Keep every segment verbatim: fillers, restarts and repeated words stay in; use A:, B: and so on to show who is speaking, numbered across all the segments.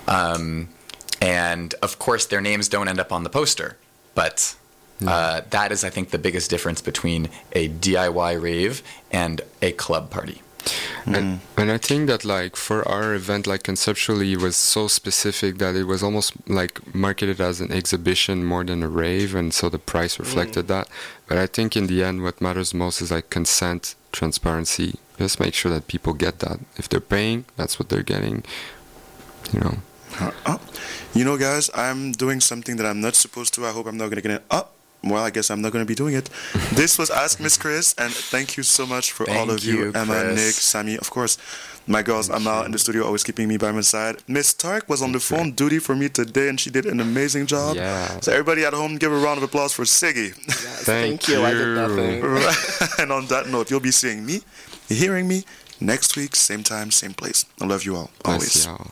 A: Um, and, of course, their names don't end up on the poster. But uh, that is, I think, the biggest difference between a D I Y rave and a club party.
B: And, and I think that, like, for our event, like, conceptually, it was so specific that it was almost, like, marketed as an exhibition more than a rave, and so the price reflected mm. that. But I think in the end, what matters most is, like, consent, transparency. Just make sure that people get that. If they're paying, that's what they're getting, you know.
C: Uh, uh, you know, guys, I'm doing something that I'm not supposed to. I hope I'm not going to get it up. Well, I guess I'm not going to be doing it. This was Ask Miss Chris, and thank you so much for
A: thank
C: all of you,
A: you
C: Emma,
A: Chris.
C: Nick, Sammy, of course. My girls,
A: thank
C: Emma
A: you.
C: in the studio, always keeping me by my side. Miss Stark was on the phone duty for me today, and she did an amazing job.
B: Yeah.
C: So everybody at home, give a round of applause for Siggy.
D: Yes,
B: thank,
D: thank you. you. I did nothing.
C: And on that note, you'll be seeing me, hearing me, next week, same time, same place. I love you all, always.
B: Y'all.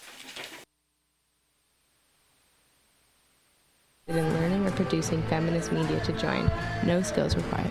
E: In learning or producing feminist media to join. No skills required.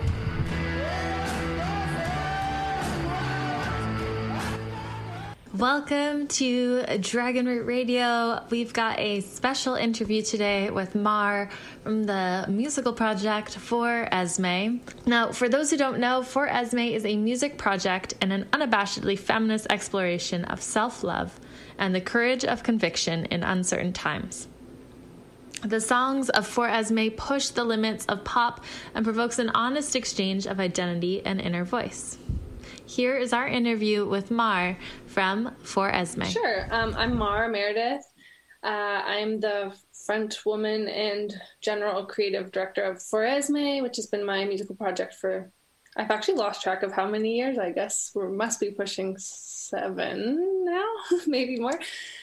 F: Welcome to Dragon Root Radio. We've got a special interview today with Mar from the musical project For Esme. Now, for those who don't know, For Esme is a music project and an unabashedly feminist exploration of self-love and the courage of conviction in uncertain times. The songs of For Esme push the limits of pop and provokes an honest exchange of identity and inner voice. Here is our interview with Mar from For Esme.
G: Sure. Um, I'm Mar Meredith. Uh, I'm the front woman and general creative director of For Esme, which has been my musical project for, I've actually lost track of how many years. I guess we must be pushing seven now, maybe more.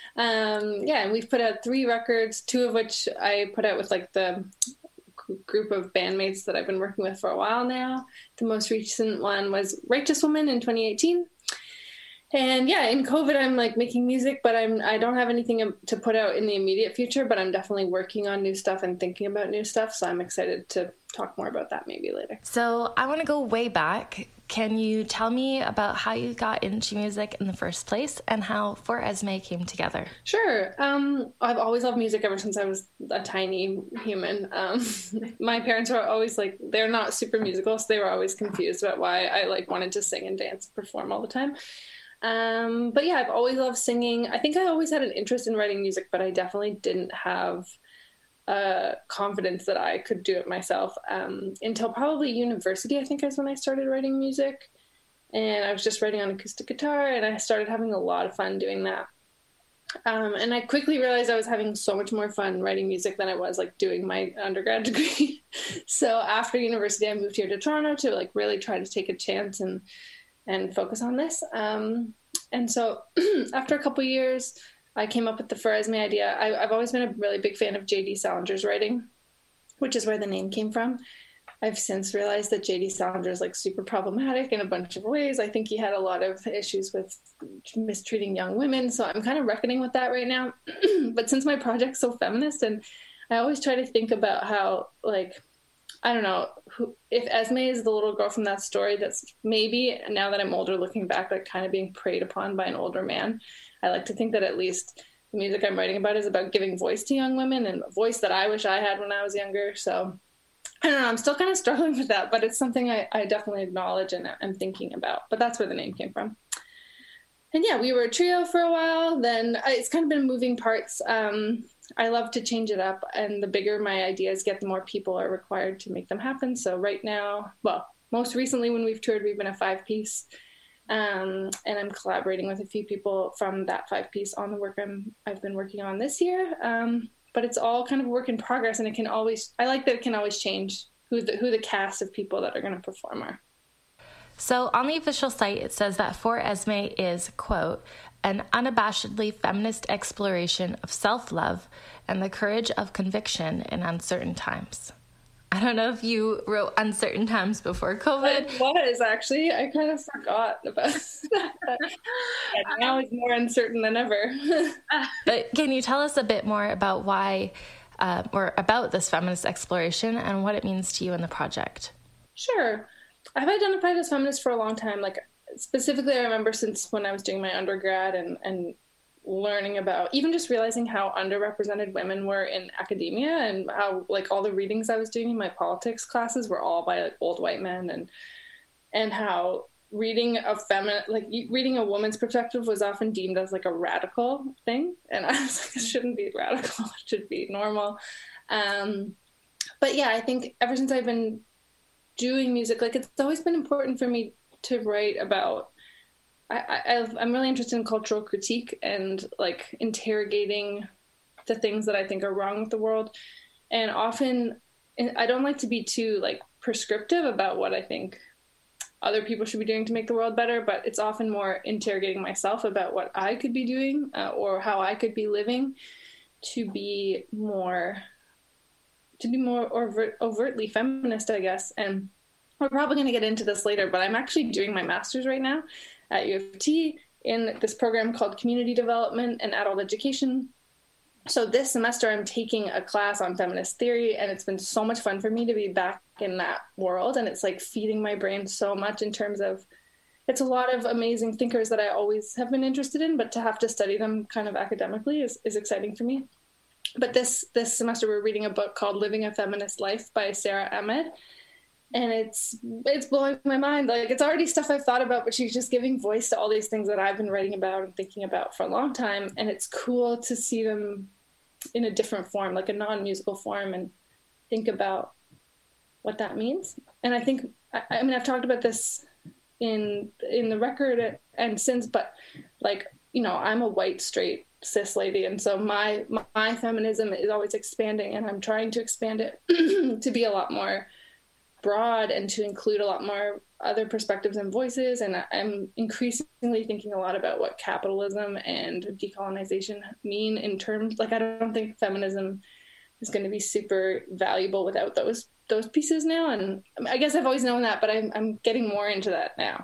G: Um, yeah, and we've put out three records, two of which I put out with like the group of bandmates that I've been working with for a while now. The most recent one was Righteous Woman in twenty eighteen. And yeah, in COVID, I'm like making music, but I'm, I don't have anything to put out in the immediate future, but I'm definitely working on new stuff and thinking about new stuff. So I'm excited to talk more about that maybe later.
F: So I want to go way back. Can you tell me about how you got into music in the first place and how For Esme came together?
G: Sure. Um, I've always loved music ever since I was a tiny human. Um, my parents were always like, they're not super musical, so they were always confused about why I like wanted to sing and dance and perform all the time. Um, but yeah, I've always loved singing. I think I always had an interest in writing music, but I definitely didn't have uh, confidence that I could do it myself um, until probably university, I think is when I started writing music. And I was just writing on acoustic guitar, and I started having a lot of fun doing that. Um, and I quickly realized I was having so much more fun writing music than I was like doing my undergrad degree. So after university, I moved here to Toronto to like really try to take a chance and and focus on this. Um, and so after a couple years, I came up with the For Esme idea. I, I've always been a really big fan of J D Salinger's writing, which is where the name came from. I've since realized that J D Salinger is like super problematic in a bunch of ways. I think he had a lot of issues with mistreating young women. So I'm kind of reckoning with that right now. But since my project's so feminist, and I always try to think about how like, I don't know, who, if Esme is the little girl from that story that's maybe, now that I'm older looking back, like kind of being preyed upon by an older man, I like to think that at least the music I'm writing about is about giving voice to young women, and a voice that I wish I had when I was younger. So I don't know, I'm still kind of struggling with that, but it's something I, I definitely acknowledge and I'm thinking about. But that's where the name came from. And yeah, we were a trio for a while. Then it's kind of been moving parts. Um, I love to change it up, and the bigger my ideas get, the more people are required to make them happen. So right now, well, most recently when we've toured, we've been a five-piece, um, and I'm collaborating with a few people from that five-piece on the work I'm, I've been working on this year. Um, but it's all kind of a work in progress, and it can always, I like that it can always change who the, who the cast of people that are going to perform are.
F: So on the official site, it says that For Esme is, quote, an unabashedly feminist exploration of self-love and the courage of conviction in uncertain times. I don't know if you wrote uncertain times before COVID.
G: It was, actually. I kind of forgot about that. Yeah, now it's more uncertain than ever.
F: But can you tell us a bit more about why, uh, or about this feminist exploration and what it means to you in the project?
G: Sure. I've identified as feminist for a long time. Like, specifically, I remember since when I was doing my undergrad and, and learning about, even just realizing how underrepresented women were in academia, and how like all the readings I was doing in my politics classes were all by like old white men, and and how reading a feminine, like reading a woman's perspective was often deemed as like a radical thing. And I was like, it shouldn't be radical, it should be normal. Um, but yeah, I think ever since I've been doing music, like it's always been important for me to write about, I, I've, I'm really interested in cultural critique and like interrogating the things that I think are wrong with the world. And often I don't like to be too like prescriptive about what I think other people should be doing to make the world better, but it's often more interrogating myself about what I could be doing uh, or how I could be living to be more, to be more overt, overtly feminist, I guess. And we're probably going to get into this later, but I'm actually doing my master's right now at U of T in this program called Community Development and Adult Education. So this semester I'm taking a class on feminist theory, and it's been so much fun for me to be back in that world. And it's like feeding my brain so much in terms of, it's a lot of amazing thinkers that I always have been interested in, but to have to study them kind of academically is, is exciting for me. But this, this semester we're reading a book called Living a Feminist Life by Sarah Ahmed. And it's, it's blowing my mind. Like it's already stuff I've thought about, but she's just giving voice to all these things that I've been writing about and thinking about for a long time. And it's cool to see them in a different form, like a non-musical form, and think about what that means. And I think, I, I mean, I've talked about this in, in the record and since, but like, you know, I'm a white, straight, cis lady. And so my, my, my feminism is always expanding, and I'm trying to expand it to be a lot more broad and to include a lot more other perspectives and voices. And I'm increasingly thinking a lot about what capitalism and decolonization mean in terms, like, I don't think feminism is going to be super valuable without those, those pieces now. And I guess I've always known that, but I'm, I'm getting more into that now.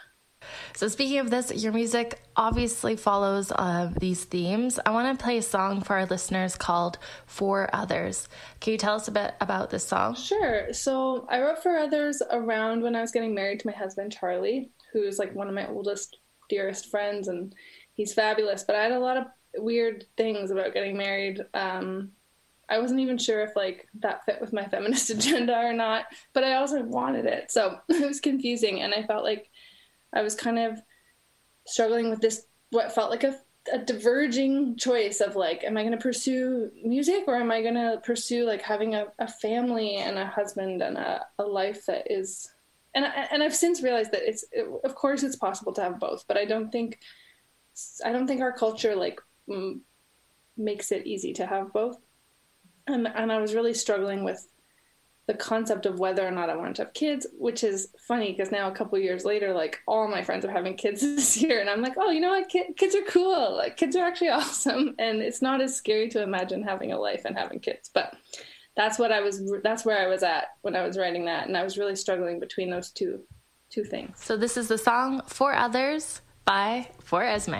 F: So speaking of this, your music obviously follows uh, these themes. I want to play a song for our listeners called For Others. Can you tell us a bit about this song?
G: Sure. So I wrote For Others around when I was getting married to my husband, Charlie, who's like one of my oldest, dearest friends, and he's fabulous. But I had a lot of weird things about getting married. Um, I wasn't even sure if like that fit with my feminist agenda or not, but I also wanted it. So it was confusing. And I felt like I was kind of struggling with this, what felt like a, a diverging choice of like, am I going to pursue music, or am I going to pursue like having a, a family and a husband and a, a life that is, and I, and I've since realized that it's, it, of course it's possible to have both, but I don't think, I don't think our culture like m- makes it easy to have both. And, and I was really struggling with the concept of whether or not I wanted to have kids, which is funny because now a couple of years later, like all my friends are having kids this year. And I'm like, oh, you know what? Kid, kids are cool. Like kids are actually awesome. And it's not as scary to imagine having a life and having kids. But that's what I was, that's where I was at when I was writing that. And I was really struggling between those two, two things.
F: So this is the song For Others by For Esme.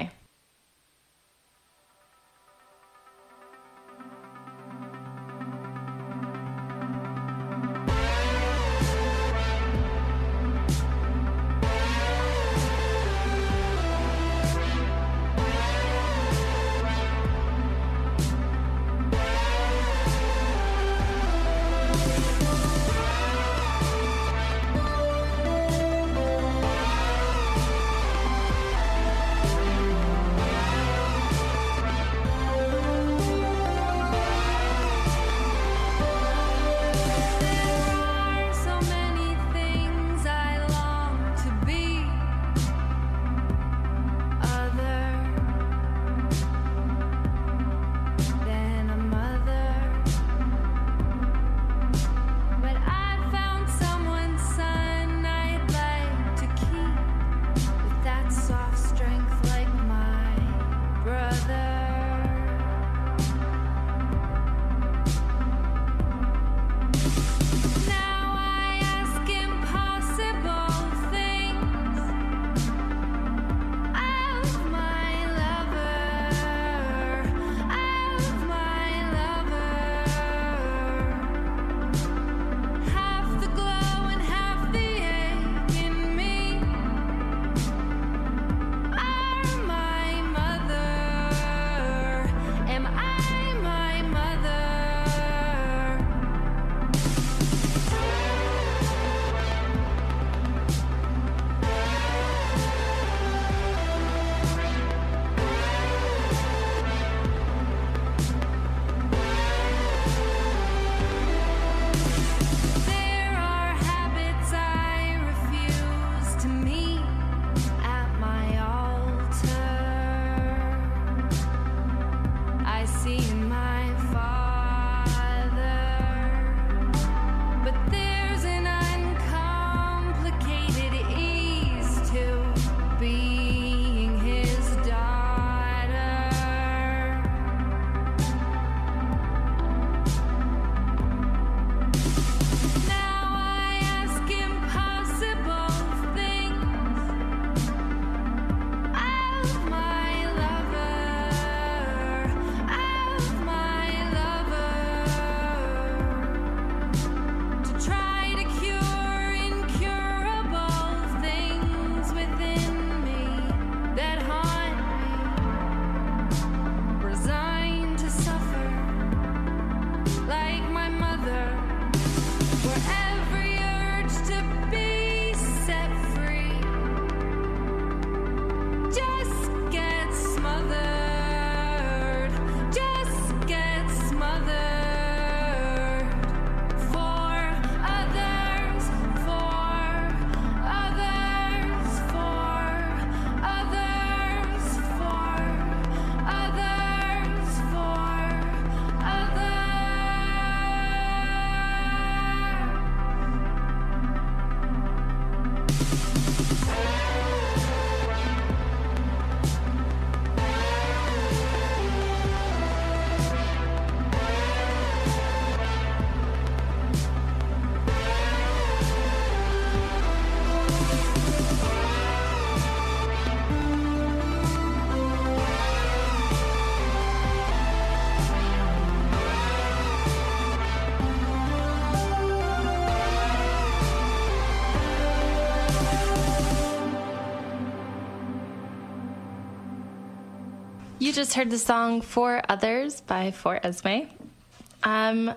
F: You just heard the song For Others by For Esme. Um,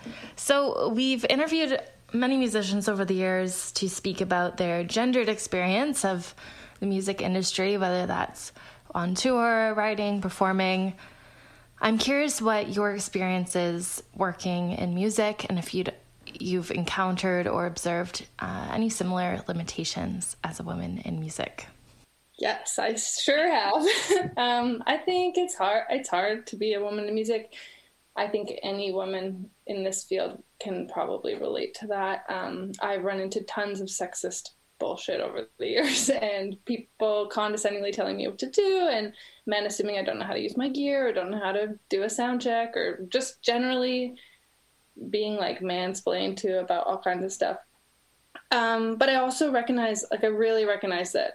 F: so we've interviewed many musicians over the years to speak about their gendered experience of the music industry, whether that's on tour, writing, performing. I'm curious what your experience is working in music, and if you'd, you've encountered or observed uh, any similar limitations as a woman in music.
G: Yes, I sure have. um, I think it's hard. It's hard to be a woman in music. I think any woman in this field can probably relate to that. Um, I've run into tons of sexist bullshit over the years, and people condescendingly telling me what to do, and men assuming I don't know how to use my gear or don't know how to do a sound check, or just generally being like mansplained to about all kinds of stuff. Um, but I also recognize, like I really recognize that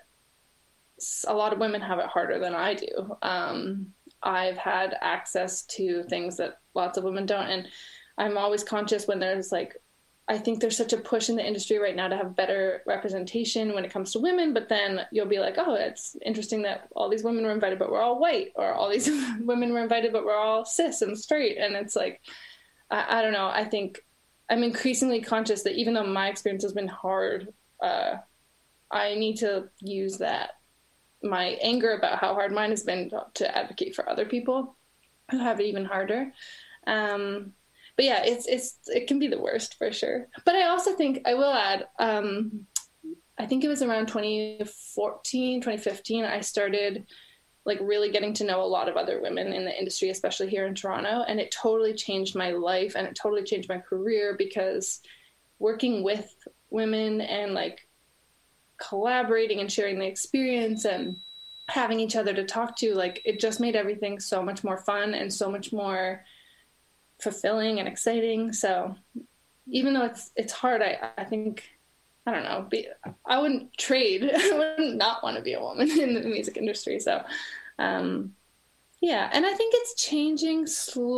G: a lot of women have it harder than I do. Um, I've had access to things that lots of women don't. And I'm always conscious when there's like, I think there's such a push in the industry right now to have better representation when it comes to women, but then you'll be like, oh, it's interesting that all these women were invited, but we're all white, or all these women were invited, but we're all cis and straight. And it's like, I, I don't know. I think I'm increasingly conscious that even though my experience has been hard, uh, I need to use that my anger about how hard mine has been to advocate for other people who have it even harder. Um, but yeah, it's, it's, it can be the worst for sure. But I also think I will add, um, I think it was around twenty fourteen, twenty fifteen, I started like really getting to know a lot of other women in the industry, especially here in Toronto. And it totally changed my life, and it totally changed my career, because working with women and like collaborating and sharing the experience and having each other to talk to, like it just made everything so much more fun and so much more fulfilling and exciting. So even though it's it's hard, I, I think, I don't know, be, I wouldn't trade, I wouldn't not want to be a woman in the music industry. So um, yeah, and I think it's changing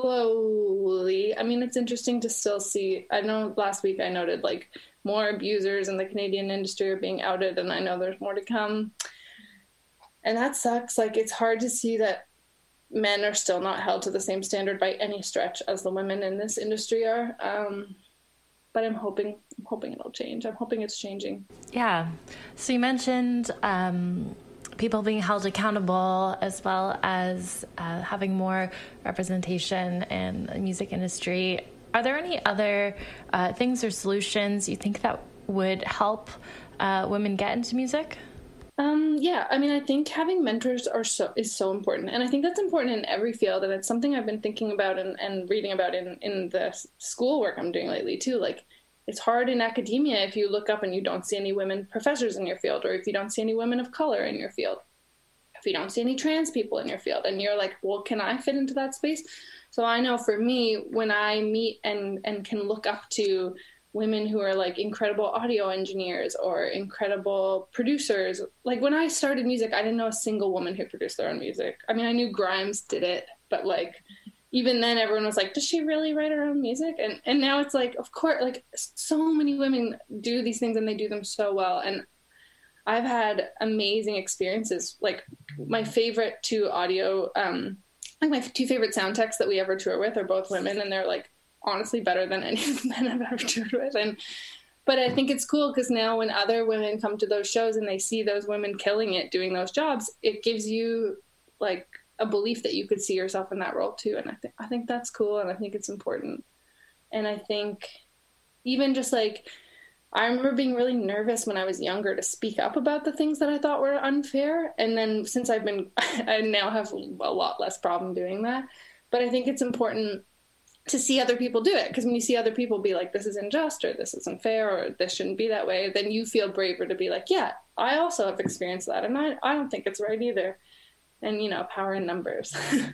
G: slowly. I mean, it's interesting to still see, I know last week I noted like more abusers in the Canadian industry are being outed, and I know there's more to come. And that sucks. Like, it's hard to see that men are still not held to the same standard by any stretch as the women in this industry are. Um, but I'm hoping, I'm hoping it'll change. I'm hoping it's changing.
F: Yeah. So you mentioned um, people being held accountable, as well as uh, having more representation in the music industry. Are there any other uh, things or solutions you think that would help uh, women get into music?
G: Um, yeah, I mean, I think having mentors are so is so important. And I think that's important in every field. And it's something I've been thinking about and, and reading about in, in the schoolwork I'm doing lately, too. Like, it's hard in academia if you look up and you don't see any women professors in your field, or if you don't see any women of color in your field, if you don't see any trans people in your field. And you're like, well, can I fit into that space? So I know for me, when I meet and, and can look up to women who are like incredible audio engineers or incredible producers, like when I started music, I didn't know a single woman who produced their own music. I mean, I knew Grimes did it, but like, even then everyone was like, does she really write her own music? And and now it's like, of course, like so many women do these things and they do them so well. And I've had amazing experiences. Like my favorite two audio, um, like my two favorite sound techs that we ever tour with are both women, and they're like honestly better than any of the men I've ever toured with. And but I think it's cool because now when other women come to those shows and they see those women killing it doing those jobs, it gives you like a belief that you could see yourself in that role too. And I think I think that's cool, and I think it's important. And I think even just like, I remember being really nervous when I was younger to speak up about the things that I thought were unfair. And then since I've been, I now have a lot less problem doing that. But I think it's important to see other people do it. Because when you see other people be like, this is unjust, or this isn't fair, or this shouldn't be that way, then you feel braver to be like, yeah, I also have experienced that. And I, I don't think it's right either. And, you know, power in numbers.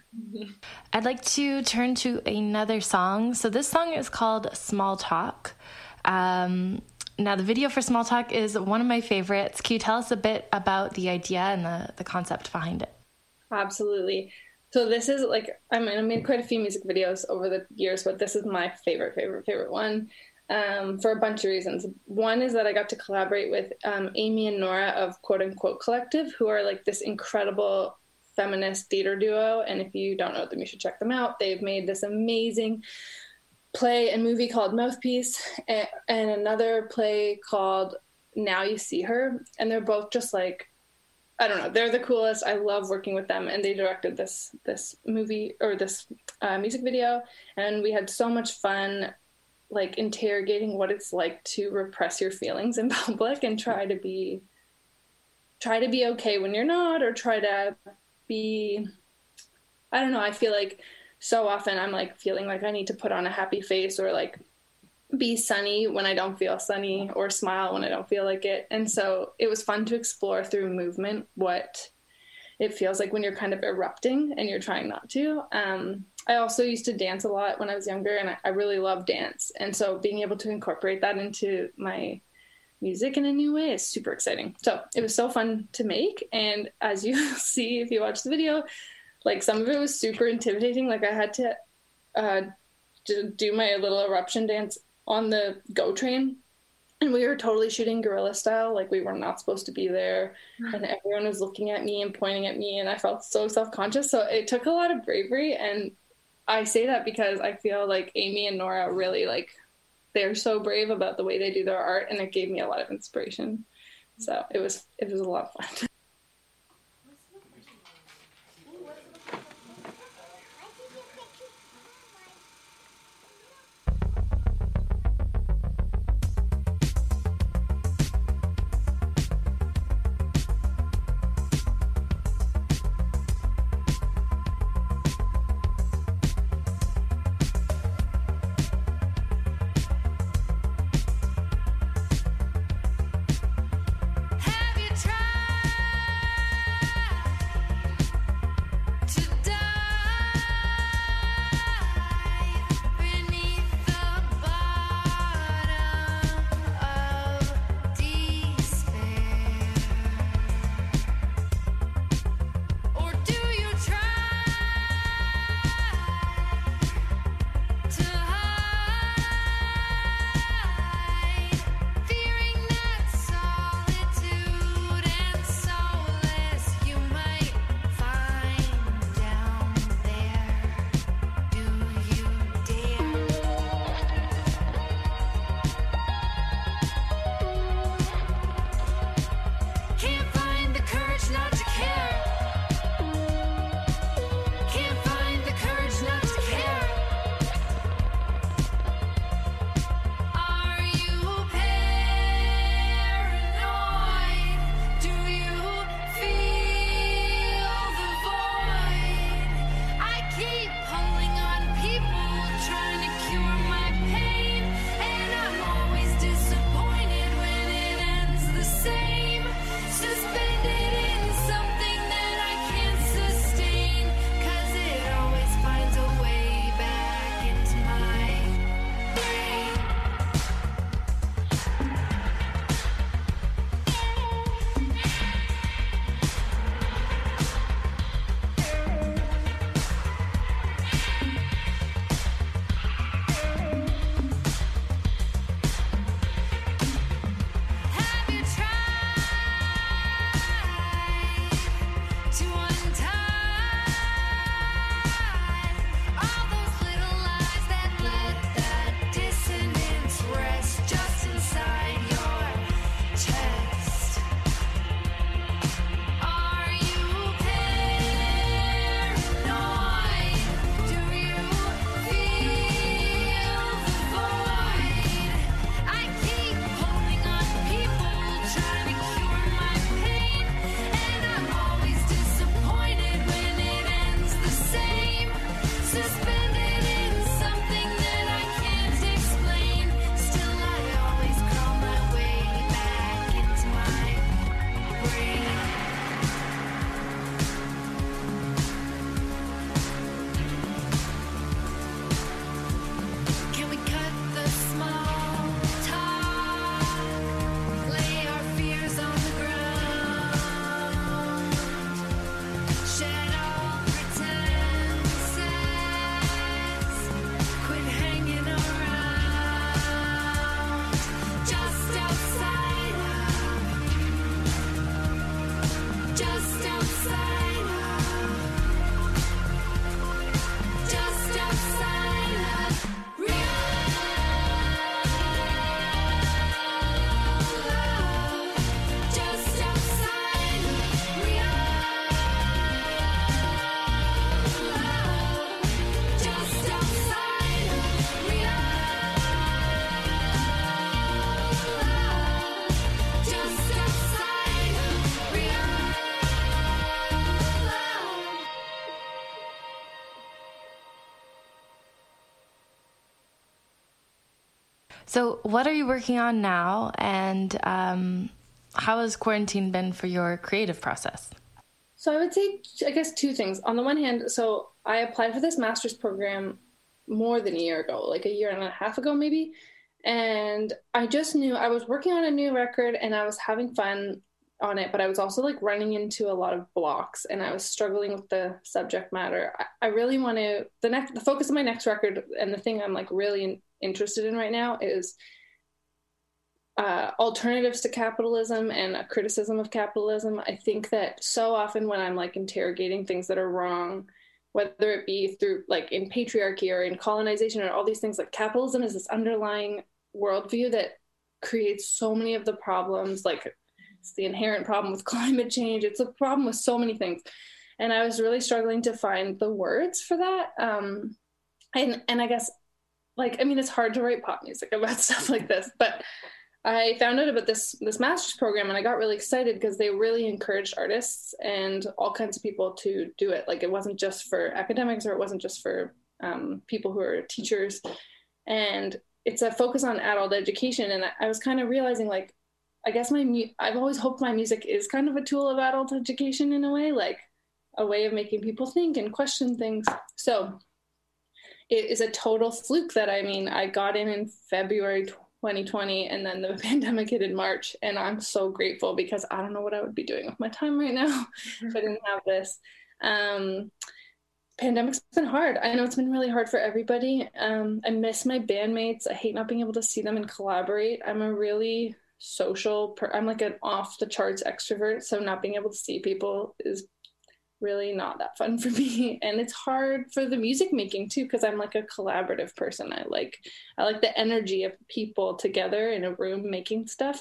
F: I'd like to turn to another song. So this song is called Small Talk. Um, Now, the video for Small Talk is one of my favorites. Can you tell us a bit about the idea and the, the concept behind it?
G: Absolutely. So this is like, I mean, I made quite a few music videos over the years, but this is my favorite, favorite, favorite one um, for a bunch of reasons. One is that I got to collaborate with um, Amy and Nora of Quote Unquote Collective, who are like this incredible feminist theater duo. And if you don't know them, you should check them out. They've made this amazing play and movie called Mouthpiece, and, and another play called Now You See Her. And they're both just like, I don't know, they're the coolest. I love working with them. And they directed this this movie or this uh, music video. And we had so much fun, like interrogating what it's like to repress your feelings in public and try to be try to be okay when you're not, or try to be, I don't know, I feel like so often I'm like feeling like I need to put on a happy face or like be sunny when I don't feel sunny, or smile when I don't feel like it. And so it was fun to explore through movement what it feels like when you're kind of erupting and you're trying not to. Um, I also used to dance a lot when I was younger, and I, I really love dance. And so being able to incorporate that into my music in a new way is super exciting. So it was so fun to make. And as you see, if you watch the video, like some of it was super intimidating. Like I had to uh, do my little eruption dance on the GO train, and we were totally shooting guerrilla style. Like we were not supposed to be there, and everyone was looking at me and pointing at me, and I felt so self-conscious. So it took a lot of bravery. And I say that because I feel like Amy and Nora really, like, they're so brave about the way they do their art, and it gave me a lot of inspiration. So it was it was a lot of fun.
H: Have you tried
F: So what are you working on now, and um, how has quarantine been for your creative process?
G: So I would say, I guess, two things. On the one hand, so I applied for this master's program more than a year ago, like a year and a half ago, maybe. And I just knew I was working on a new record and I was having fun on it, but I was also like running into a lot of blocks and I was struggling with the subject matter. I, I really want to, the next, the focus of my next record and the thing I'm like really in, interested in right now is uh, alternatives to capitalism and a criticism of capitalism. I think that so often when I'm like interrogating things that are wrong, whether it be through like in patriarchy or in colonization or all these things, like capitalism is this underlying worldview that creates so many of the problems. Like it's the inherent problem with climate change. It's a problem with so many things. And I was really struggling to find the words for that. Um, and, and I guess like, I mean, it's hard to write pop music about stuff like this, but I found out about this this master's program and I got really excited because they really encouraged artists and all kinds of people to do it. Like it wasn't just for academics or it wasn't just for um, people who are teachers. And it's a focus on adult education. And I, I was kind of realizing like, I guess my mu- I've always hoped my music is kind of a tool of adult education in a way, like a way of making people think and question things. So it is a total fluke that, I mean, I got in in February twenty twenty and then the pandemic hit in March, and I'm so grateful because I don't know what I would be doing with my time right now if I didn't have this. Um, pandemic's been hard. I know it's been really hard for everybody. Um, I miss my bandmates. I hate not being able to see them and collaborate. I'm a really social, per- I'm like an off the charts extrovert, so not being able to see people is really not that fun for me. And it's hard for the music making too, because I'm like a collaborative person. I like I like the energy of people together in a room making stuff.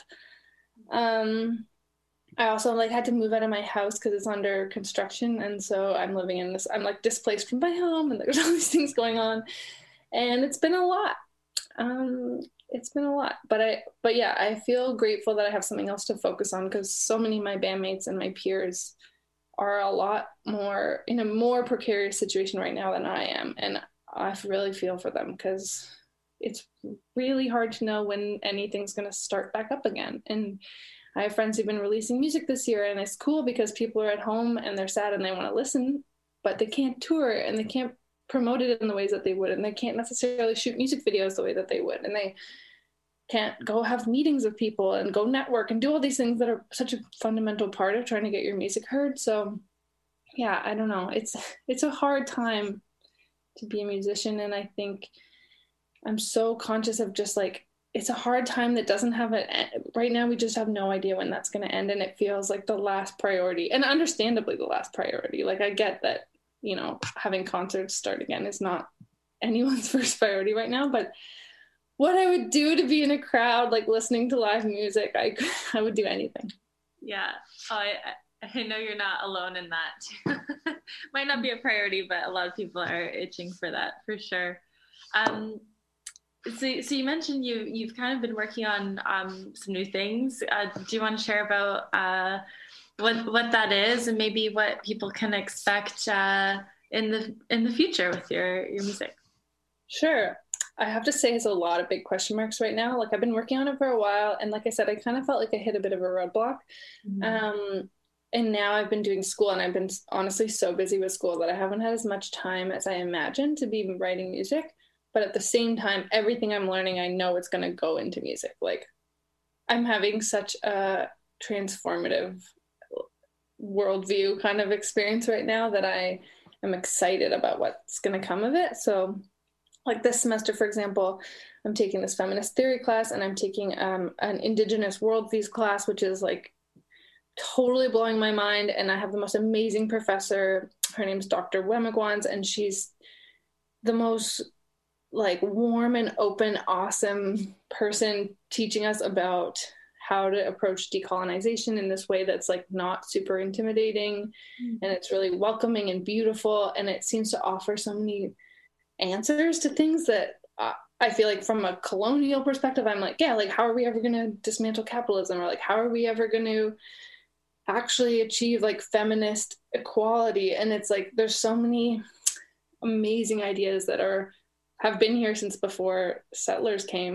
G: Um, I also like had to move out of my house because it's under construction, and so I'm living in this. I'm like displaced from my home, and there's all these things going on, and it's been a lot. Um, it's been a lot, but I but yeah, I feel grateful that I have something else to focus on because so many of my bandmates and my peers are a lot more in a more precarious situation right now than I am. And I really feel for them because it's really hard to know when anything's going to start back up again. And I have friends who've been releasing music this year, and it's cool because people are at home and they're sad and they want to listen, but they can't tour and they can't promote it in the ways that they would. And they can't necessarily shoot music videos the way that they would. And they can't go have meetings with people and go network and do all these things that are such a fundamental part of trying to get your music heard. So yeah, I don't know. It's, it's a hard time to be a musician. And I think I'm so conscious of just like, it's a hard time that doesn't have a, right now we just have no idea when that's going to end. And it feels like the last priority, and understandably the last priority. Like I get that, you know, having concerts start again is not anyone's first priority right now, but what I would do to be in a crowd, like listening to live music, I I would do anything.
F: Yeah, oh, I I know you're not alone in that. Might not be a priority, but a lot of people are itching for that for sure. Um, so so you mentioned you you've kind of been working on um, some new things. Uh, do you want to share about uh, what what that is and maybe what people can expect uh, in the in the future with your your music?
G: Sure. I have to say it's a lot of big question marks right now. Like I've been working on it for a while. And like I said, I kind of felt like I hit a bit of a roadblock. Mm-hmm. Um, and now I've been doing school, and I've been honestly so busy with school that I haven't had as much time as I imagined to be writing music. But at the same time, everything I'm learning, I know it's going to go into music. Like I'm having such a transformative worldview kind of experience right now that I am excited about what's going to come of it. So like this semester, for example, I'm taking this feminist theory class, and I'm taking um, an Indigenous worldviews class, which is like totally blowing my mind. And I have the most amazing professor. Her name's Doctor Wemigwans, and she's the most like warm and open, awesome person teaching us about how to approach decolonization in this way that's like not super intimidating. Mm-hmm. And it's really welcoming and beautiful. And it seems to offer so many answers to things that uh, I feel like from a colonial perspective, I'm like, yeah, like how are we ever going to dismantle capitalism? Or like, how are we ever going to actually achieve like feminist equality? And it's like, there's so many amazing ideas that are, have been here since before settlers came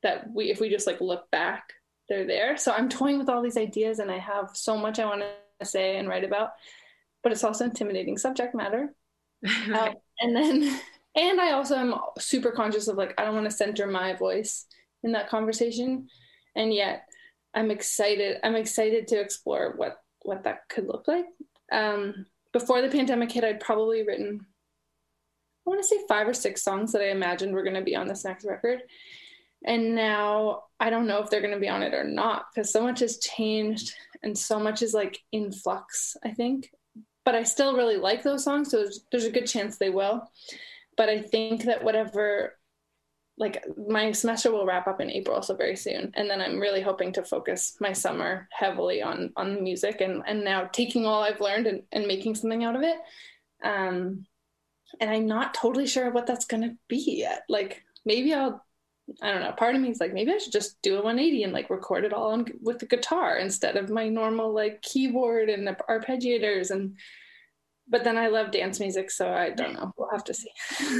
G: that we, if we just like look back, they're there. So I'm toying with all these ideas, and I have so much I want to say and write about, but it's also intimidating subject matter. uh, and then, and I also am super conscious of like, I don't want to center my voice in that conversation. And yet I'm excited. I'm excited to explore what, what that could look like. Um, before the pandemic hit, I'd probably written, I want to say five or six songs that I imagined were going to be on this next record. And now I don't know if they're going to be on it or not, because so much has changed and so much is like in flux, I think. But I still really like those songs, so there's, there's a good chance they will. But I think that whatever, like my semester will wrap up in April, so very soon. And then I'm really hoping to focus my summer heavily on, on the music and, and now taking all I've learned and, and making something out of it. Um, and I'm not totally sure what that's going to be yet. Like maybe I'll, I don't know, part of me is like, maybe I should just do a one eighty and like record it all on with the guitar instead of my normal like keyboard and the arpeggiators. And, but then I love dance music, so I don't know. We'll have to see.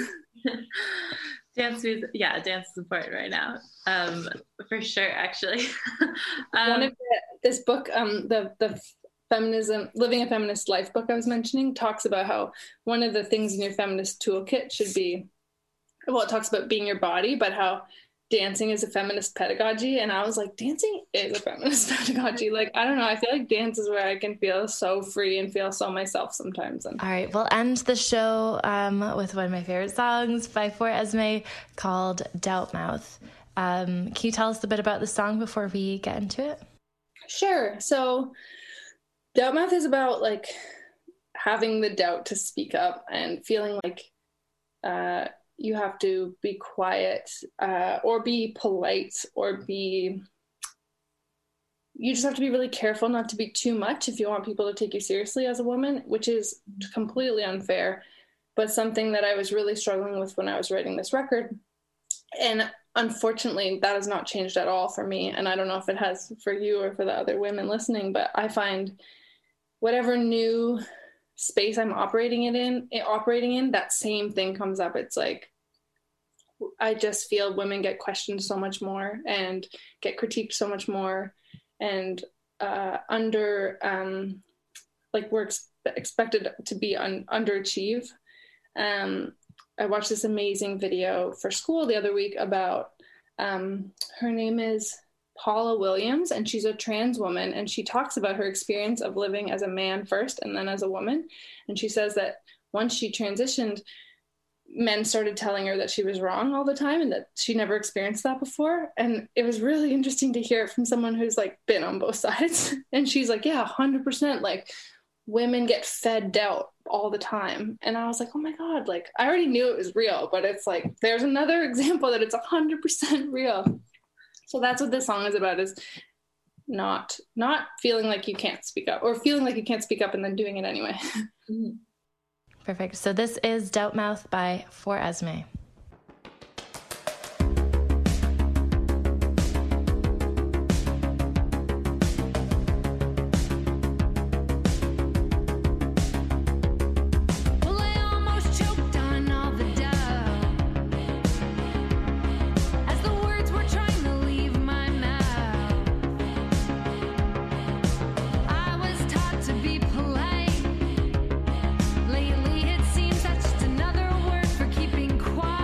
F: Dance music, yeah, dance is important right now, um, for sure. Actually, um,
G: one of the, this book, um, the the feminism, living a feminist life book I was mentioning, talks about how one of the things in your feminist toolkit should be, well, it talks about being your body, but how dancing is a feminist pedagogy. And I was like, dancing is a feminist pedagogy. Like, I don't know. I feel like dance is where I can feel so free and feel so myself sometimes. And
F: all right, we'll end the show um, with one of my favorite songs by For Esme called Doubt Mouth. Um, can you tell us a bit about the song before we get into it?
G: Sure. So Doubt Mouth is about like having the doubt to speak up and feeling like, uh, you have to be quiet uh, or be polite or be, you just have to be really careful not to be too much if you want people to take you seriously as a woman, which is completely unfair, but something that I was really struggling with when I was writing this record. And unfortunately, that has not changed at all for me. And I don't know if it has for you or for the other women listening, but I find whatever new space I'm operating it in, operating in, that same thing comes up. It's like, I just feel women get questioned so much more and get critiqued so much more, and uh, under, um, like we're ex- expected to be un- underachieve. Um, I watched this amazing video for school the other week about, um, her name is Paula Williams, and she's a trans woman, and she talks about her experience of living as a man first and then as a woman. And she says that once she transitioned, men started telling her that she was wrong all the time and that she never experienced that before. And it was really interesting to hear it from someone who's like been on both sides. And she's like, yeah, one hundred percent. Like women get fed doubt all the time. And I was like, oh my God, like I already knew it was real, but it's like, there's another example that it's one hundred percent real. So that's what this song is about, is not, not feeling like you can't speak up, or feeling like you can't speak up and then doing it anyway.
F: Mm-hmm. Perfect. So this is Doubt Mouth by For Esme.
H: Lately it seems that's just another word for keeping quiet.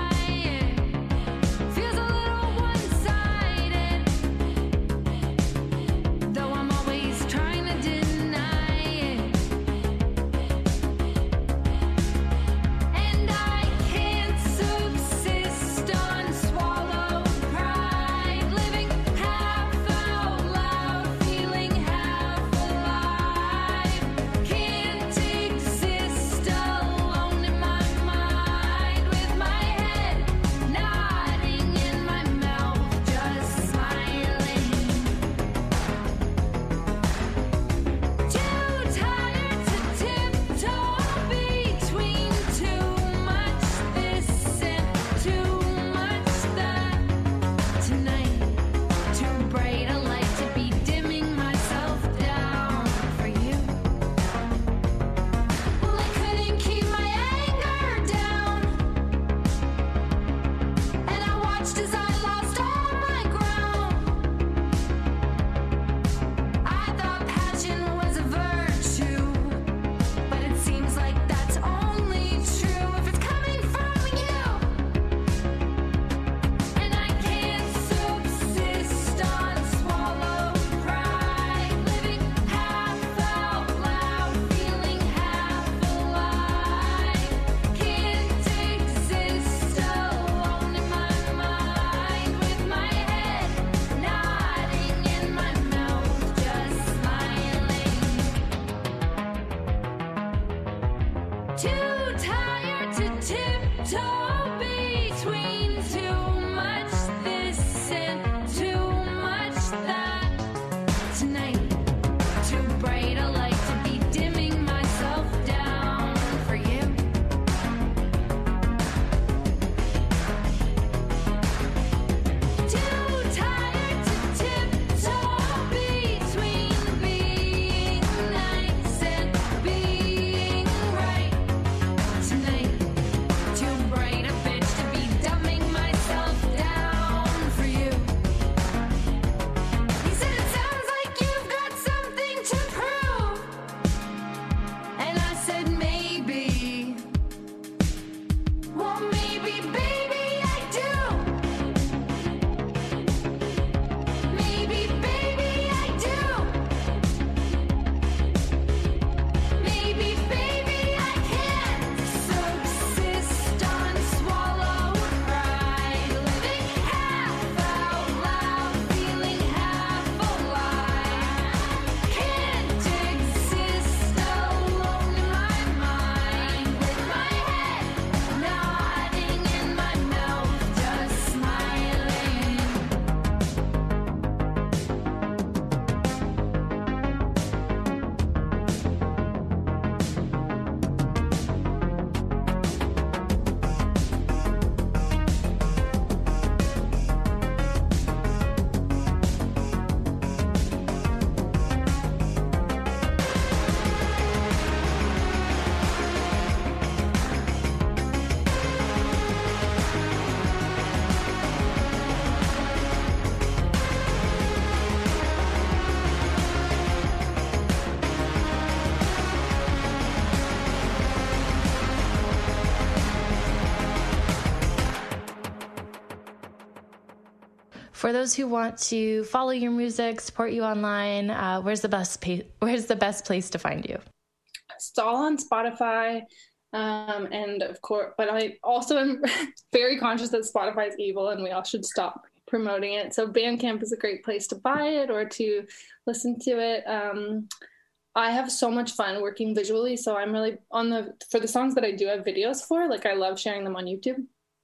F: For those who want to follow your music, support you online, uh, where's the best pa- where's the best place to find you?
G: It's all on Spotify. Um, and of course, but I also am very conscious that Spotify is evil and we all should stop promoting it. So Bandcamp is a great place to buy it or to listen to it. Um, I have so much fun working visually. So I'm really on the, for the songs that I do have videos for, like I love sharing them on YouTube.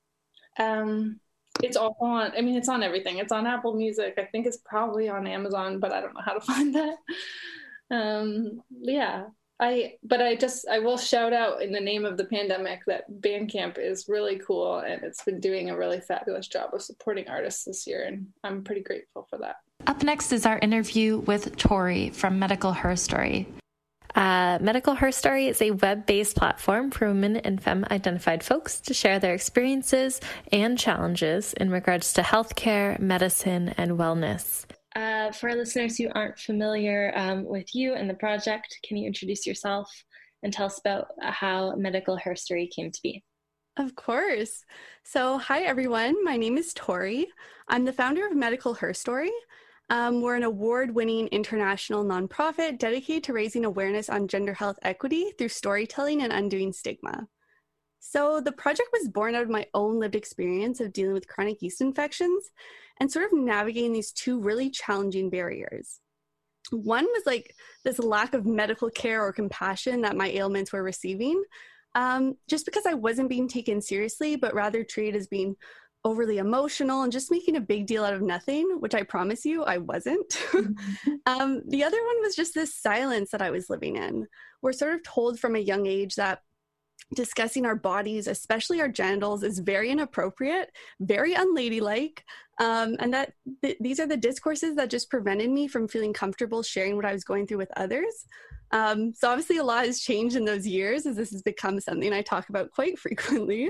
G: Um, it's also on, I mean, it's on everything. It's on Apple Music. I think it's probably on Amazon, but I don't know how to find that. Um, yeah. I, but I just, I will shout out in the name of the pandemic that Bandcamp is really cool and it's been doing a really fabulous job of supporting artists this year. And I'm pretty grateful for that.
F: Up next is our interview with Tori from Medical Her Story. Uh, Medical Her Story is a web-based platform for women and femme-identified folks to share their experiences and challenges in regards to healthcare, medicine, and wellness. Uh, for our listeners who aren't familiar um, with you and the project, can you introduce yourself and tell us about how Medical Her Story came to be?
H: Of course. So, hi everyone. My name is Tori. I'm the founder of Medical Her Story. Um, we're an award-winning international nonprofit dedicated to raising awareness on gender health equity through storytelling and undoing stigma. So the project was born out of my own lived experience of dealing with chronic yeast infections and sort of navigating these two really challenging barriers. One was like this lack of medical care or compassion that my ailments were receiving, um, just because I wasn't being taken seriously, but rather treated as being overly emotional and just making a big deal out of nothing, which I promise you I wasn't. Mm-hmm. um, the other one was just this silence that I was living in. We're sort of told from a young age that discussing our bodies, especially our genitals, is very inappropriate, very unladylike, um, and that th- these are the discourses that just prevented me from feeling comfortable sharing what I was going through with others. Um, so obviously a lot has changed in those years as this has become something I talk about quite frequently.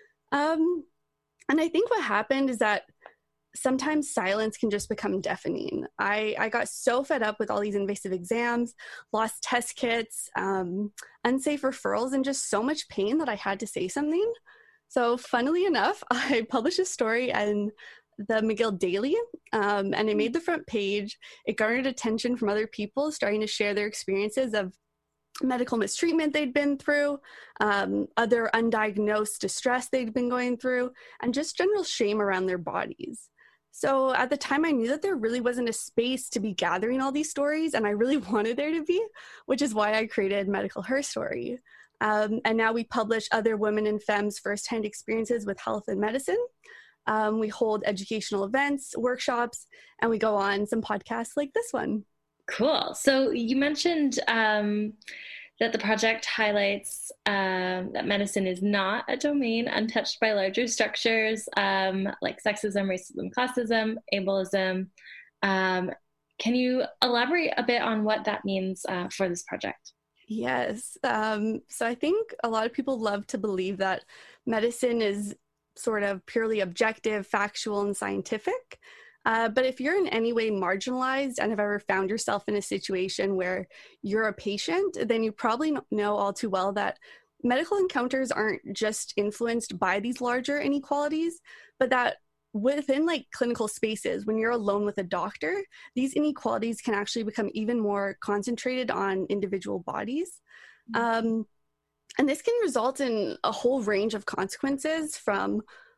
H: Um, and I think what happened is that sometimes silence can just become deafening. I, I got so fed up with all these invasive exams, lost test kits, um, unsafe referrals, and just so much pain that I had to say something. So funnily enough, I published a story in the McGill Daily, um, and it made the front page. It garnered attention from other people starting to share their experiences of medical mistreatment they'd been through, um, other undiagnosed distress they'd been going through, and just general shame around their bodies. So at the time, I knew that there really wasn't a space to be gathering all these stories, and I really wanted there to be, which is why I created Medical Her Story. Um, and now we publish other women and femmes firsthand experiences with health and medicine. Um, we hold educational events, workshops, and we go on some podcasts like this one.
F: Cool. So you mentioned um, that the project highlights um, that medicine is not a domain untouched by larger structures um, like sexism, racism, classism, ableism. Um, can you elaborate a bit on what that means uh, for this project?
H: Yes. Um, so I think a lot of people love to believe that medicine is sort of purely objective, factual, and scientific. Uh, but if you're in any way marginalized and have ever found yourself in a situation where you're a patient, then you probably know all too well that medical encounters aren't just influenced by these larger inequalities, but that within like clinical spaces, when you're alone with a doctor, these inequalities can actually become even more concentrated on individual bodies. Mm-hmm. Um, and this can result in a whole range of consequences, from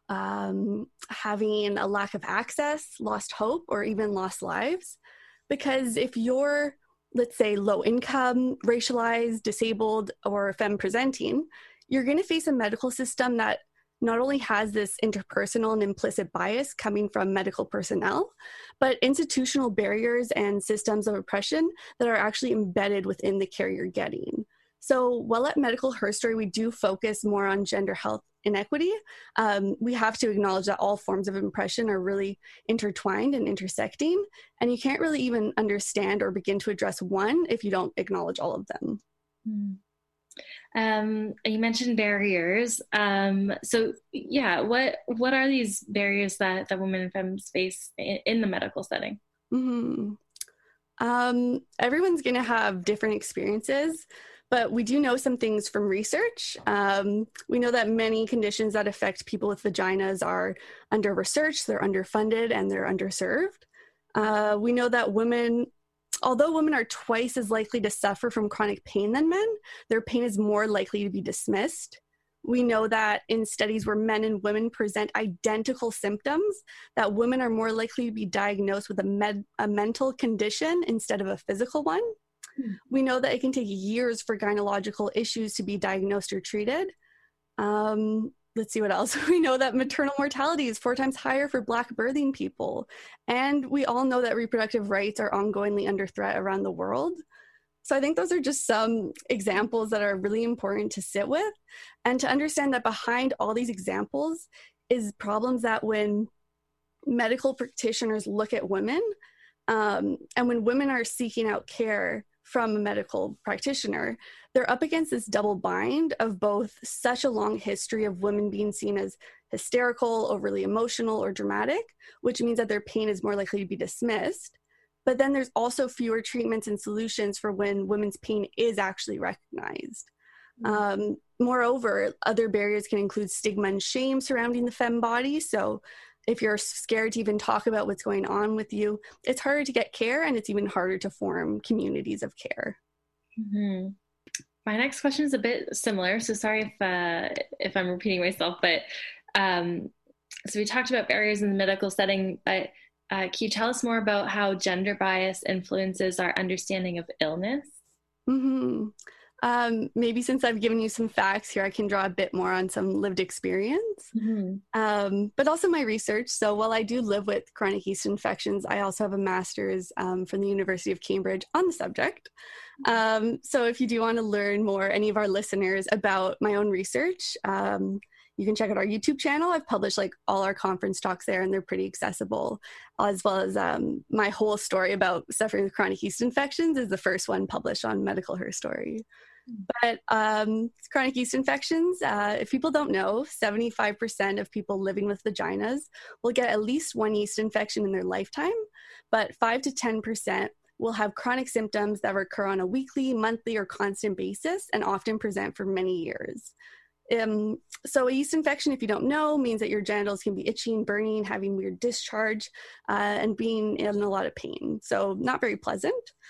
H: um, having a lack of access, lost hope, or even lost lives. Because if you're, let's say, low income, racialized, disabled, or femme presenting, you're going to face a medical system that not only has this interpersonal and implicit bias coming from medical personnel, but institutional barriers and systems of oppression that are actually embedded within the care you're getting. So while at Medical Her Story, we do focus more on gender health inequity, um, we have to acknowledge that all forms of oppression are really intertwined and intersecting, and you can't really even understand or begin to address one if you don't acknowledge all of them.
F: Mm. Um, you mentioned barriers. Um, so yeah, what what are these barriers that, that women and femmes face in, in the medical setting?
H: Mm-hmm. Um, everyone's going to have different experiences, But we do know some things from research. Um, we know that many conditions that affect people with vaginas are under-researched, they're underfunded, and they're underserved. Uh, we know that women, although women are twice as likely to suffer from chronic pain than men, their pain is more likely to be dismissed. We know that in studies where men and women present identical symptoms, that women are more likely to be diagnosed with a, med- a mental condition instead of a physical one. We know that it can take years for gynecological issues to be diagnosed or treated. Um, let's see what else. We know that maternal mortality is four times higher for Black birthing people. And we all know that reproductive rights are ongoingly under threat around the world. So I think those are just some examples that are really important to sit with and to understand that behind all these examples is problems that when medical practitioners look at women um, and when women are seeking out care from a medical practitioner, they're up against this double bind of both such a long history of women being seen as hysterical, overly emotional, or dramatic, which means that their pain is more likely to be dismissed. But then there's also fewer treatments and solutions for when women's pain is actually recognized. Um, moreover, other barriers can include stigma and shame surrounding the femme body. So if you're scared to even talk about what's going on with you, it's harder to get care, and it's even harder to form communities of care.
F: Mm-hmm. My next question is a bit similar, so sorry if uh, if I'm repeating myself, but um, so we talked about barriers in the medical setting, but uh, can you tell us more about how gender bias influences our understanding of illness?
H: Mm-hmm. Um, maybe since I've given you some facts here, I can draw a bit more on some lived experience, mm-hmm. um, but also my research. So while I do live with chronic yeast infections, I also have a master's um, from the University of Cambridge on the subject. Um, so if you do want to learn more, any of our listeners, about my own research, um, you can check out our YouTube channel. I've published like all our conference talks there, and they're pretty accessible, as well as um, my whole story about suffering with chronic yeast infections is the first one published on Medical Her Story. But um, chronic yeast infections, uh, if people don't know, seventy-five percent of people living with vaginas will get at least one yeast infection in their lifetime, but five to ten percent will have chronic symptoms that recur on a weekly, monthly, or constant basis and often present for many years. Um, so a yeast infection, if you don't know, means that your genitals can be itching, burning, having weird discharge, uh, and being in a lot of pain. So not very pleasant.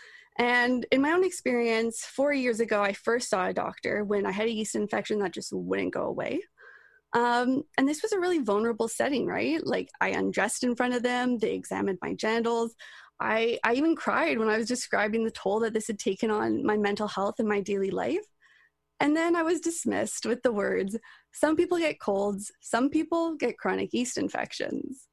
H: And in my own experience, four years ago, I first saw a doctor when I had a yeast infection that just wouldn't go away. Um, and this was a really vulnerable setting, right? Like I undressed in front of them, they examined my genitals. I, I even cried when I was describing the toll that this had taken on my mental health and my daily life. And then I was dismissed with the words, some people get colds, some people get chronic yeast infections.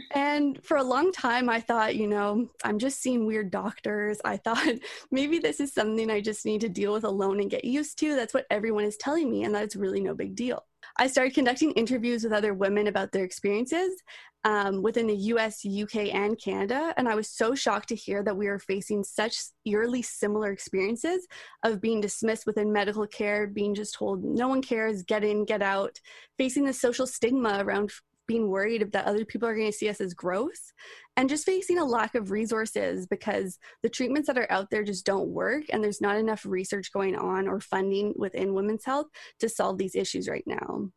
H: And for a long time, I thought, you know, I'm just seeing weird doctors. I thought maybe this is something I just need to deal with alone and get used to. That's what everyone is telling me, and that's really no big deal. I started conducting interviews with other women about their experiences um, within the U S, U K, and Canada, and I was so shocked to hear that we are facing such eerily similar experiences of being dismissed within medical care, being just told no one cares, get in, get out, facing the social stigma around being worried that other people are going to see us as gross, and just facing a lack of resources because the treatments that are out there just don't work, and there's not enough research going on or funding within women's health to solve these issues right now.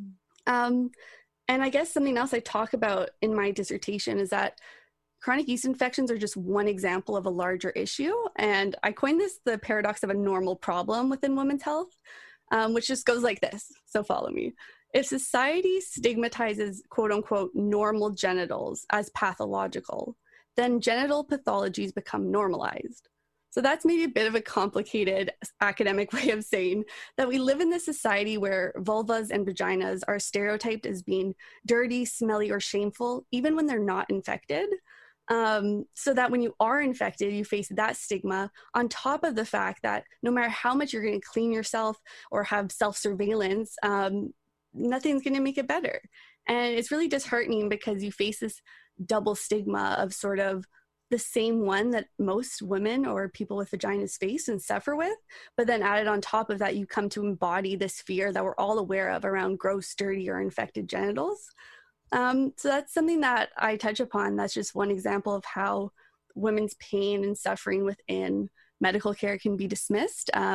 H: Um, and I guess something else I talk about in my dissertation is that chronic yeast infections are just one example of a larger issue, and I coined this the paradox of a normal problem within women's health, um, which just goes like this, so follow me. If society stigmatizes quote-unquote normal genitals as pathological, then genital pathologies become normalized. So that's maybe a bit of a complicated academic way of saying that we live in this society where vulvas and vaginas are stereotyped as being dirty, smelly, or shameful, even when they're not infected. Um, so that when you are infected, you face that stigma on top of the fact that no matter how much you're going to clean yourself or have self-surveillance, um, nothing's going to make it better. And it's really disheartening because you face this double stigma of sort of the same one that most women or people with vaginas face and suffer with, but then added on top of that, you come to embody this fear that we're all aware of around gross, dirty, or infected genitals. Um, so that's something that I touch upon. That's just one example of how women's pain and suffering within medical care can be dismissed. Um,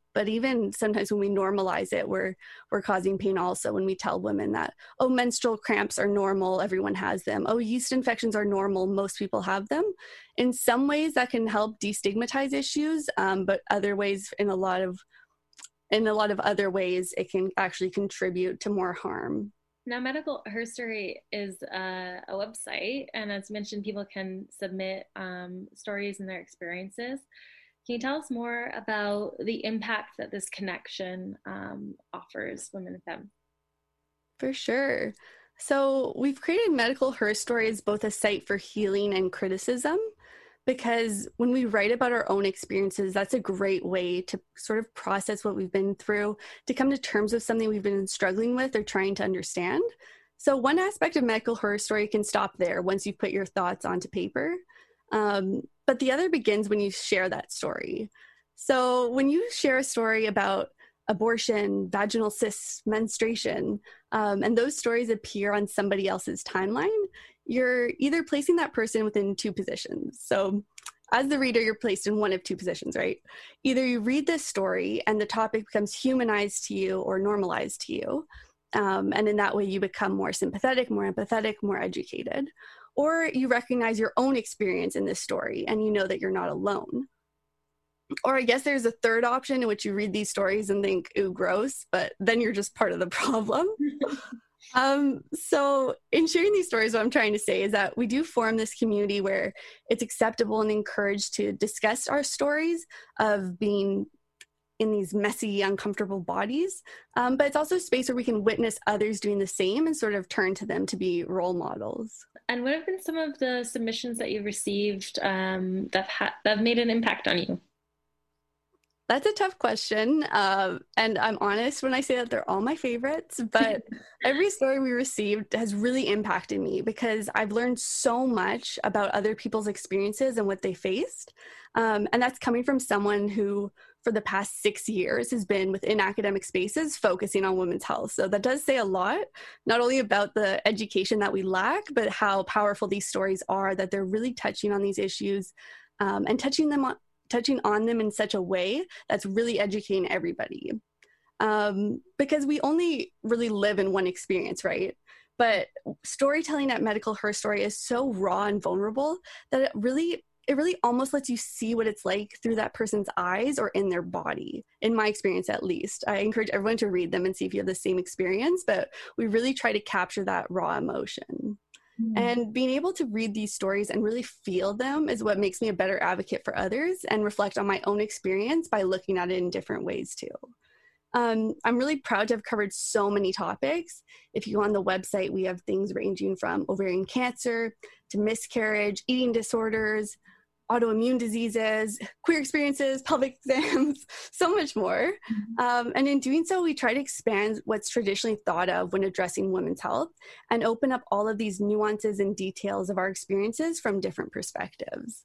H: But even sometimes when we normalize it, we're we're causing pain also when we tell women that, oh, menstrual cramps are normal, everyone has them. Oh, yeast infections are normal, most people have them. In some ways that can help destigmatize issues, um, but other ways, in a lot of in a lot of other ways, it can actually contribute to more harm.
F: Now, Medical Herstory is a, a website, and as mentioned, people can submit um, stories and their experiences. Can you tell us more about the impact that this connection um, offers women and femmes?
H: For sure. So we've created Medical Herstory as both a site for healing and criticism, because when we write about our own experiences, that's a great way to sort of process what we've been through, to come to terms with something we've been struggling with or trying to understand. So one aspect of Medical Herstory can stop there once you put your thoughts onto paper. Um, but the other begins when you share that story. So when you share a story about abortion, vaginal cysts, menstruation, um, and those stories appear on somebody else's timeline, you're either placing that person within two positions. So as the reader, you're placed in one of two positions, right? Either you read this story and the topic becomes humanized to you or normalized to you. Um, and in that way, you become more sympathetic, more empathetic, more educated. Or you recognize your own experience in this story and you know that you're not alone. Or I guess there's a third option in which you read these stories and think, ooh, gross, but then you're just part of the problem. Um, so in sharing these stories, what I'm trying to say is that we do form this community where it's acceptable and encouraged to discuss our stories of being in these messy, uncomfortable bodies. Um, but it's also a space where we can witness others doing the same and sort of turn to them to be role models.
F: And what have been some of the submissions that you've received um, that, ha- that have made an impact on you?
H: That's a tough question. Uh, and I'm honest when I say that they're all my favorites, but every story we received has really impacted me because I've learned so much about other people's experiences and what they faced. Um, and that's coming from someone who, for the past six years, has been within academic spaces focusing on women's health. So that does say a lot, not only about the education that we lack, but how powerful these stories are, that they're really touching on these issues um, and touching them on touching on them in such a way that's really educating everybody. Um, because we only really live in one experience, right? But storytelling at Medical Herstory is so raw and vulnerable that it really, it really almost lets you see what it's like through that person's eyes or in their body, in my experience at least. I encourage everyone to read them and see if you have the same experience, but we really try to capture that raw emotion. And being able to read these stories and really feel them is what makes me a better advocate for others and reflect on my own experience by looking at it in different ways too. Um, I'm really proud to have covered so many topics. If you go on the website, we have things ranging from ovarian cancer to miscarriage, eating disorders, autoimmune diseases, queer experiences, pelvic exams, so much more. Mm-hmm. Um, and in doing so, we try to expand what's traditionally thought of when addressing women's health and open up all of these nuances and details of our experiences from different perspectives.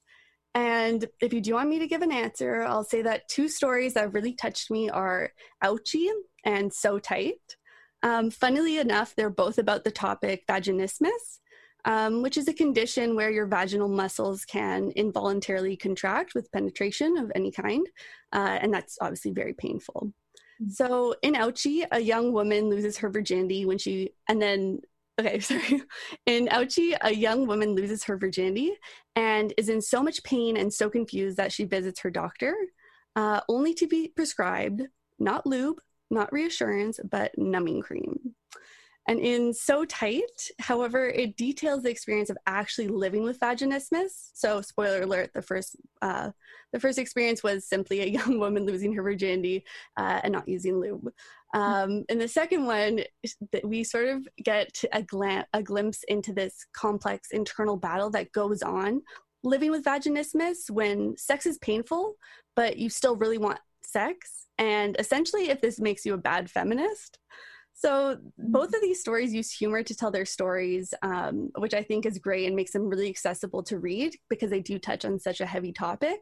H: And if you do want me to give an answer, I'll say that two stories that really touched me are Ouchie and So Tight. Um, funnily enough, they're both about the topic vaginismus, Um, which is a condition where your vaginal muscles can involuntarily contract with penetration of any kind, uh, and that's obviously very painful. Mm-hmm. So in Ouchie, a young woman loses her virginity when she, and then, okay, sorry. In Ouchie, a young woman loses her virginity and is in so much pain and so confused that she visits her doctor, uh, only to be prescribed not lube, not reassurance, but numbing cream. And in So Tight, however, it details the experience of actually living with vaginismus. So, spoiler alert, the first uh, the first experience was simply a young woman losing her virginity uh, and not using lube. Um, and the second one, we sort of get a, gla- a glimpse into this complex internal battle that goes on living with vaginismus when sex is painful, but you still really want sex. And essentially, if this makes you a bad feminist. So both of these stories use humor to tell their stories, um, which I think is great and makes them really accessible to read because they do touch on such a heavy topic.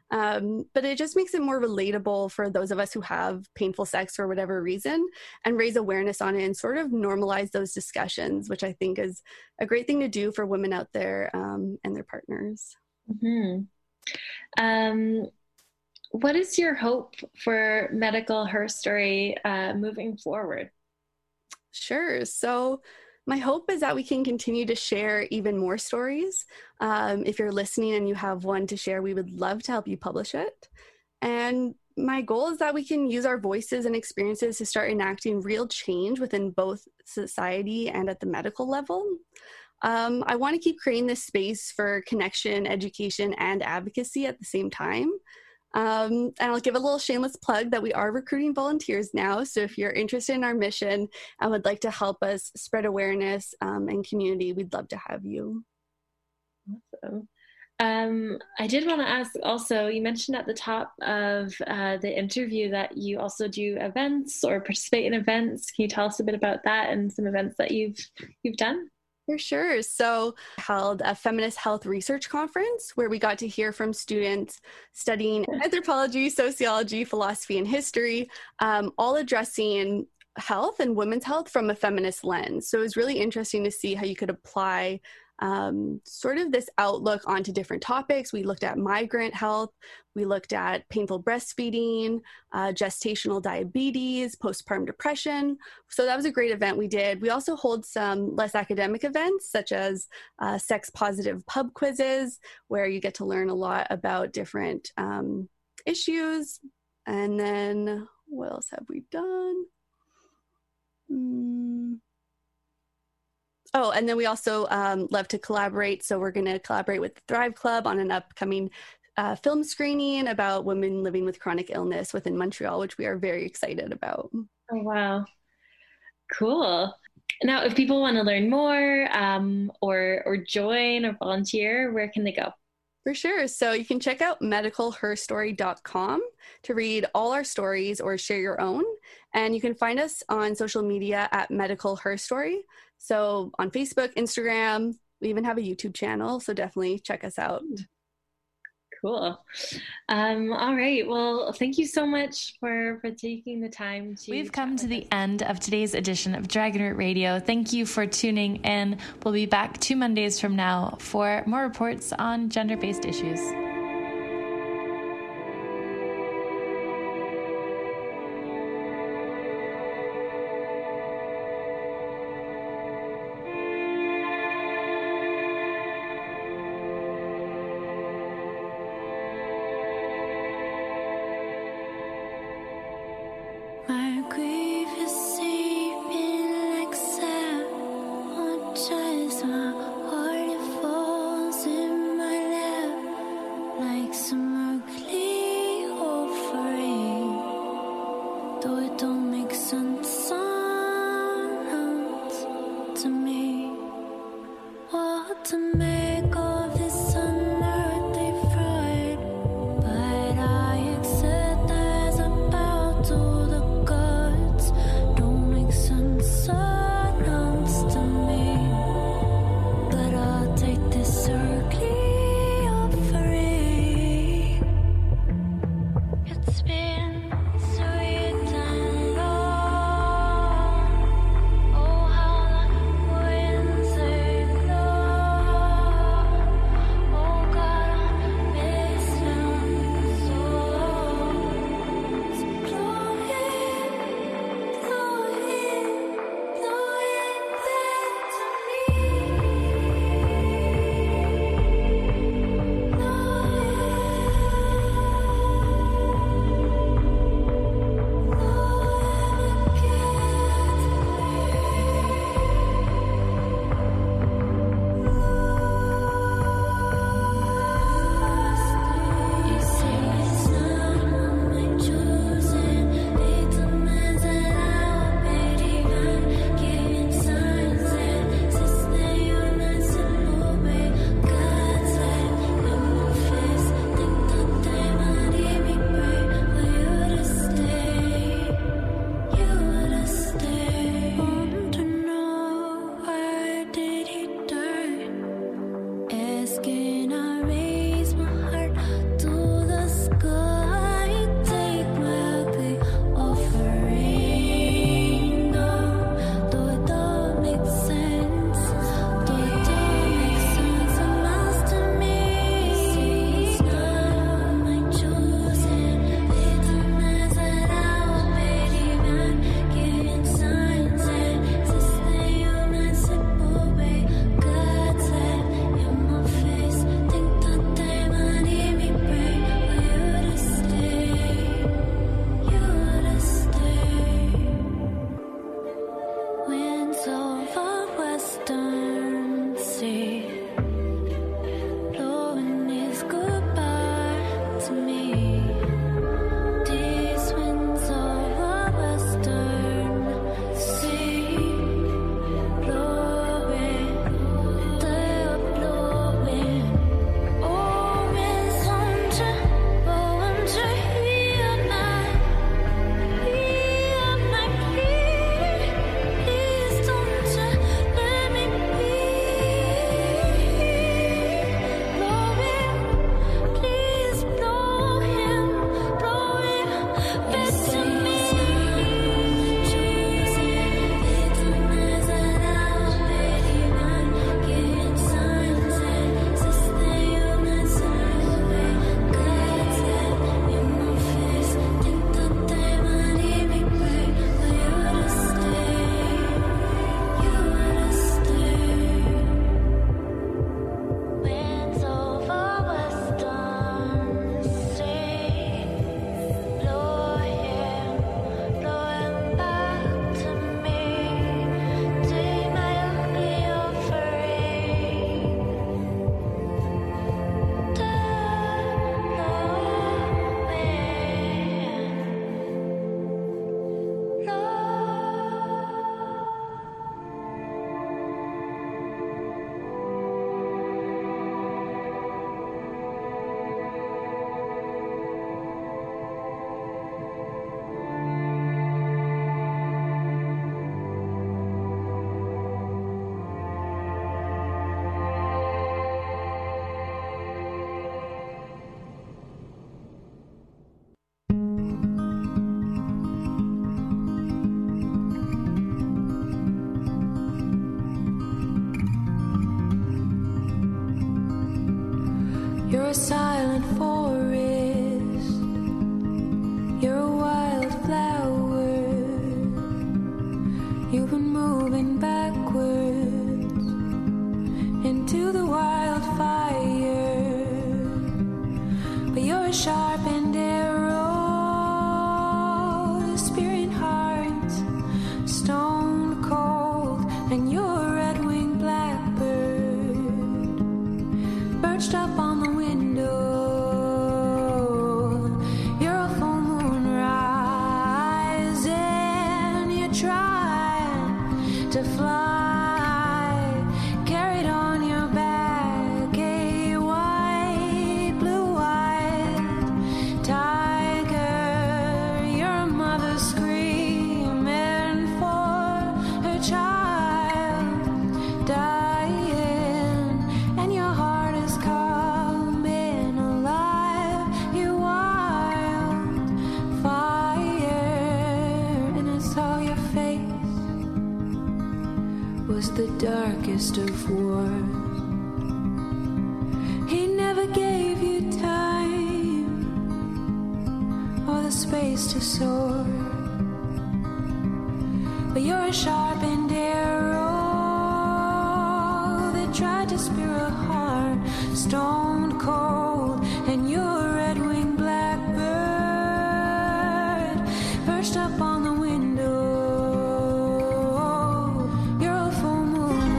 H: Um, but it just makes it more relatable for those of us who have painful sex for whatever reason and raise awareness on it and sort of normalize those discussions, which I think is a great thing to do for women out there um, and their partners.
F: Mm-hmm. Um, what is your hope for Medical Her Story uh, moving forward?
H: Sure. So my hope is that we can continue to share even more stories. Um, if you're listening and you have one to share, we would love to help you publish it. And my goal is that we can use our voices and experiences to start enacting real change within both society and at the medical level. Um, I want to keep creating this space for connection, education, and advocacy at the same time. Um, and I'll give a little shameless plug that we are recruiting volunteers now. So if you're interested in our mission and would like to help us spread awareness um, and community, we'd love to have you.
F: Awesome. Um, I did want to ask also, you mentioned at the top of uh, the interview that you also do events or participate in events. Can you tell us a bit about that and some events that you've you've done?
H: For sure. So I held a feminist health research conference where we got to hear from students studying anthropology, sociology, philosophy, and history, um, all addressing health and women's health from a feminist lens. So it was really interesting to see how you could apply Um, sort of this outlook onto different topics. We looked at migrant health, we looked at painful breastfeeding, uh, gestational diabetes, postpartum depression. So that was a great event we did. We also hold some less academic events, such as uh, sex positive pub quizzes, where you get to learn a lot about different um, issues. And then what else have we done? Hmm. Oh, and then we also um, love to collaborate. So we're going to collaborate with the Thrive Club on an upcoming uh, film screening about women living with chronic illness within Montreal, which we are very excited about.
F: Oh, wow. Cool. Now, if people want to learn more um, or, or join or volunteer, where can they go?
H: For sure. So you can check out medical her story dot com to read all our stories or share your own. And you can find us on social media at Medical Her Story. So on Facebook, Instagram, we even have a YouTube channel. So definitely check us out.
F: Cool. Um, all right. Well, thank you so much for, for taking the time to.
I: We've come to the end of today's edition of Dragon Root Radio. Thank you for tuning in. We'll be back two Mondays from now for more reports on gender-based issues.
J: a silent forest. You're a wildflower. You've been moving backwards into the wildfire. But you're a sharpened arrow, the spirit heart, stone cold, and you're a red-winged blackbird, perched up on the window. You're a full moon rising. You try to fly, carried on your back a white, blue-eyed tiger. Your mother screaming for her child dying, and your heart is coming alive. You wild fire, and I saw your face was the darkest of wars. He never gave you time or the space to soar. But you're a sharpened arrow that tried to spear a heart, stone cold, and you're a red-winged blackbird, perched up on the window. You're a full moon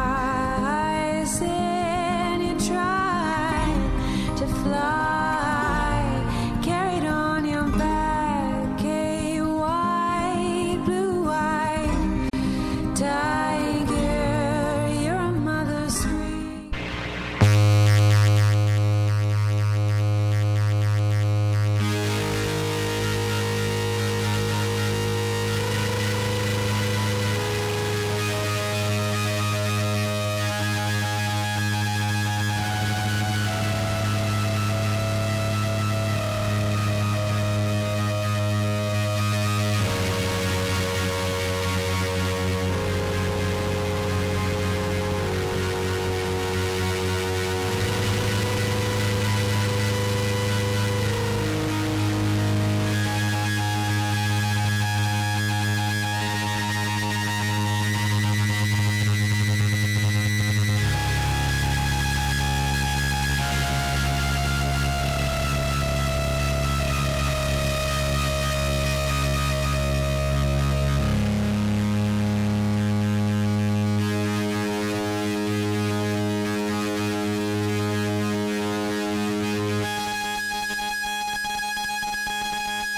J: rising. You tried to fly, carried on your back a white, blue-eyed tiger. You're a mother's scream.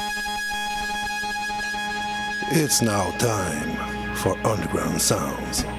K: It's now time for Underground Sounds.